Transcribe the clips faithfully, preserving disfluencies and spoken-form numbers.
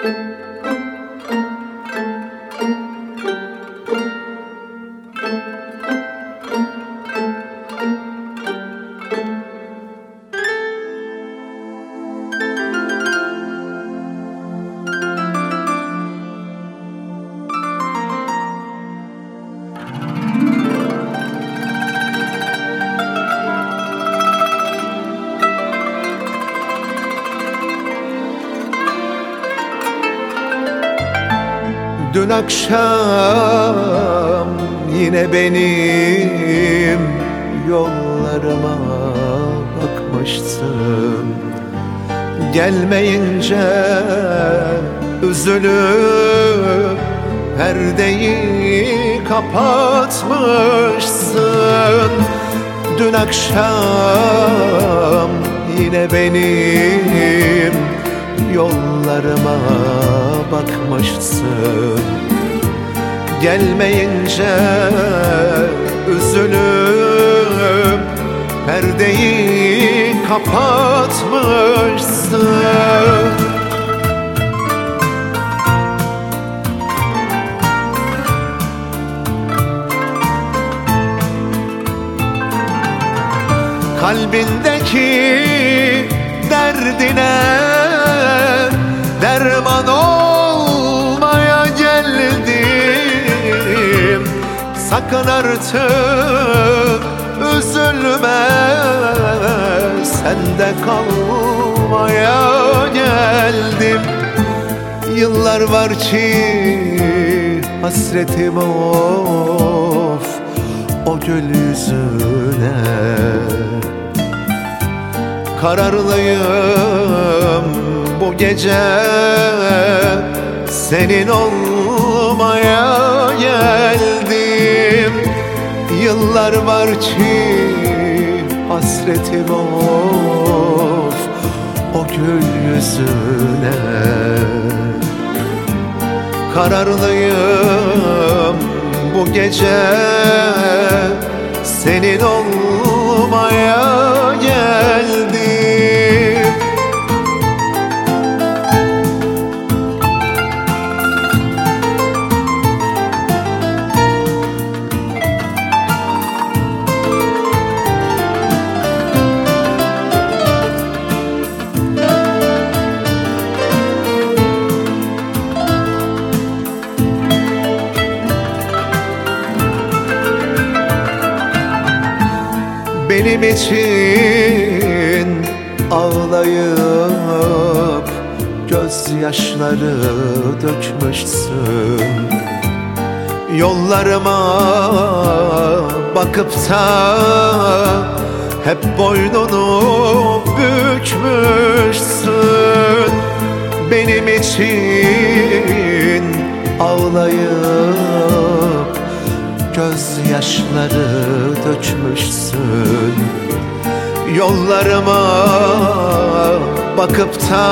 Dün akşam yine benim yollarıma bakmışsın. Gelmeyince üzülüp perdeyi kapatmışsın. Dün akşam yine benim yollarıma bakmışsın. Gelmeyince üzülüp perdeyi kapatmışsın. Kalbindeki derdine derman olmaya geldim. Sakın artık üzülme, sende kalmaya geldim. Yıllar var ki hasretim of o gül yüzüne. Kararlıyım bu gece senin olmaya geldim. Yıllar var ki hasretim of o gül yüzüne. Kararlıyım bu gece senin olmaya geldim. Benim için ağlayıp gözyaşları dökmüşsün. Yollarıma bakıp da hep boynunu bükmüşsün. Benim için ağlayıp gözyaşları dökmüşsün. Yollarıma bakıp da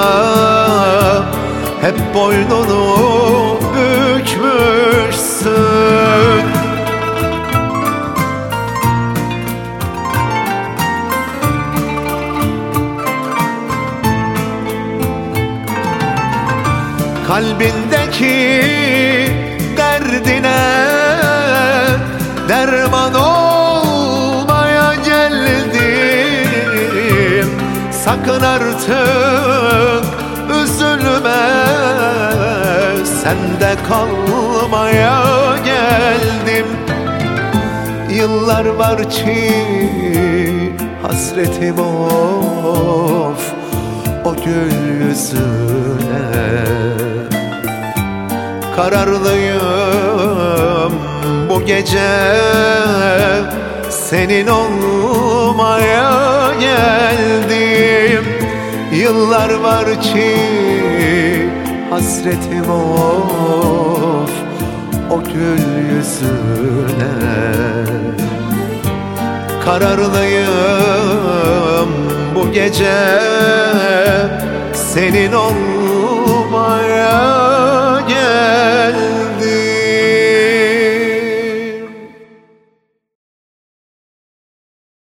hep boynunu bükmüşsün. Kalbindeki derdine derman olmaya geldim. Sakın artık üzülme, sende kalmaya geldim. Yıllar var ki hasretim of o gül yüzüne. Kararlıyım bu gece senin olmaya geldim. Yıllar var ki hasretim of o gül yüzüne. Kararlıyım bu gece senin olmaya